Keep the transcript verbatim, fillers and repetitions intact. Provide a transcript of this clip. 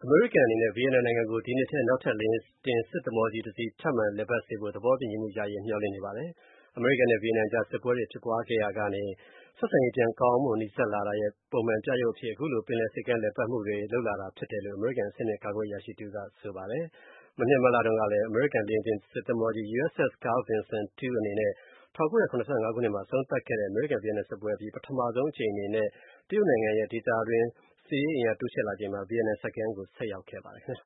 အမေရိကန်အနေနဲ့ ဗီယက်နမ်နိုင်ငံကို ဒီနှစ်ထဲ နောက်ထပ် လေယာဉ်တင်စစ်သင်္ဘောကြီးတစ်စီး ထပ်မံလည်ပတ်စေဖို့ သဘောတူညီမှုရရေး မျှော်လင့်နေပါတယ်။ အမေရိကန်နဲ့ ဗီယက်နမ်အကြား စစ်ပွဲတွေဖြစ်ပွားခဲ့ရာကနေ ဆက်ဆံရေးပြန်ကောင်းမွန်နီးစပ်လာတာရဲ့ ပုံမှန်ပြရုပ်အဖြစ် အခုလို ပင်လယ်ဆိပ်ကမ်းလည်ပတ်မှုတွေ လုပ်လာတာဖြစ်တယ်လို့ အမေရိကန်အဆင့်မြင့် ကာကွယ်ရေးအရာရှိတစ်ဦးက ဆိုပါတယ်။ မနှစ်မတ်လတုန်းကလည်း အမေရိကန်လေယာဉ်တင်စစ်သင်္ဘောကြီး ယူအက်စ်အက်စ် Carl Vinson တူ အနေနဲ့ ၁၉၇၅ ခုနှစ်မှာ အဆုံးသတ်ခဲ့တဲ့ အမေရိကန်-ဗီယက်နမ်စစ်ပွဲအပြီး ပထမဆုံးအကြိမ်အနေနဲ့ တရုတ်နိုင်ငံရဲ့ ဒေသတွင်း စစ်ရေးအင်အားတိုးချဲ့လာချိန်မှာ ဗီယက်နမ်ဆိပ်ကမ်းကို ဆိုက်ရောက်ခဲ့ပါတယ်ခင်ဗျ